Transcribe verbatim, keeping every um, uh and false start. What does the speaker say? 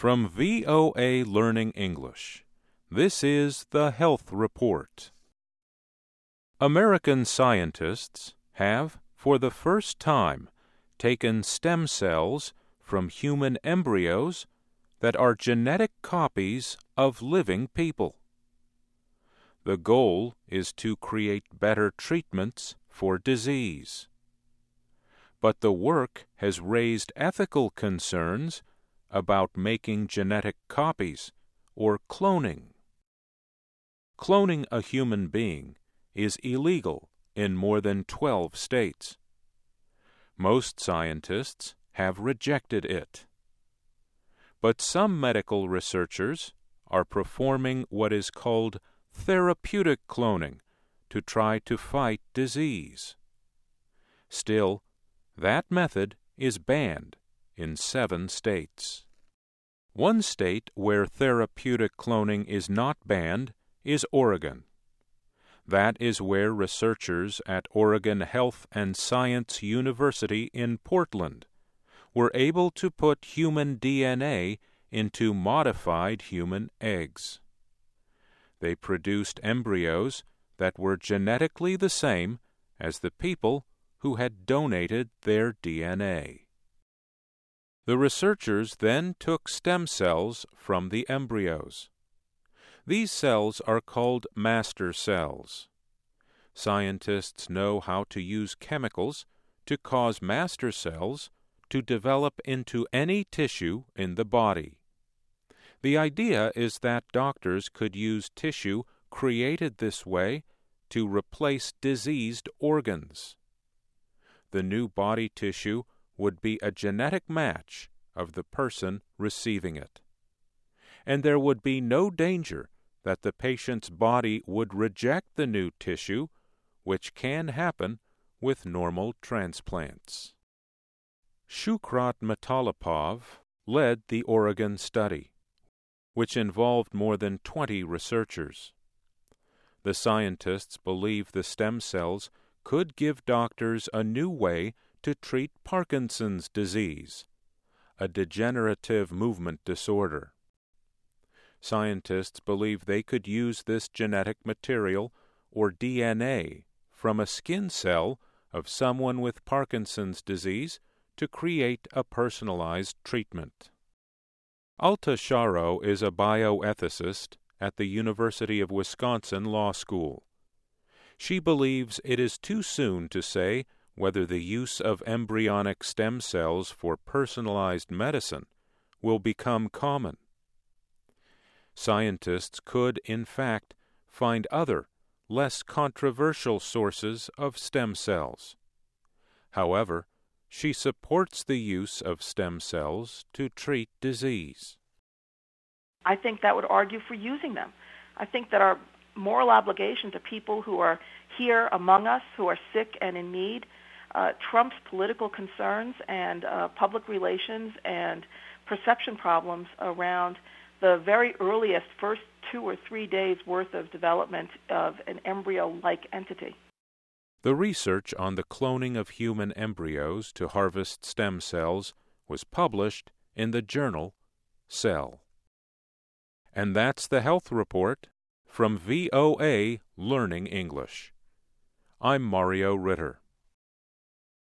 From V O A Learning English, this is the Health Report. American scientists have, for the first time, taken stem cells from human embryos that are genetic copies of living people. The goal is to create better treatments for disease. But the work has raised ethical concerns about making genetic copies or cloning. Cloning a human being is illegal in more than twelve states. Most scientists have rejected it. But some medical researchers are performing what is called therapeutic cloning to try to fight disease. Still, that method is banned in seven states. One state where therapeutic cloning is not banned is Oregon. That is where researchers at Oregon Health and Science University in Portland were able to put human D N A into modified human eggs. They produced embryos that were genetically the same as the people who had donated their D N A. The researchers then took stem cells from the embryos. These cells are called master cells. Scientists know how to use chemicals to cause master cells to develop into any tissue in the body. The idea is that doctors could use tissue created this way to replace diseased organs. The new body tissue would be a genetic match of the person receiving it. And there would be no danger that the patient's body would reject the new tissue, which can happen with normal transplants. Shukrat Matalipov led the Oregon study, which involved more than twenty researchers. The scientists believe the stem cells could give doctors a new way to treat Parkinson's disease, a degenerative movement disorder. Scientists believe they could use this genetic material, or D N A, from a skin cell of someone with Parkinson's disease to create a personalized treatment. Alta Sharo is a bioethicist at the University of Wisconsin Law School. She believes it is too soon to say whether the use of embryonic stem cells for personalized medicine will become common. Scientists could, in fact, find other, less controversial sources of stem cells. However, she supports the use of stem cells to treat disease. I think that would argue for using them. I think that our moral obligation to people who are here among us, who are sick and in need, uh, trumps political concerns and uh, public relations and perception problems around the very earliest first two or three days' worth of development of an embryo-like entity. The research on the cloning of human embryos to harvest stem cells was published in the journal Cell. And that's the Health Report from V O A Learning English. I'm Mario Ritter.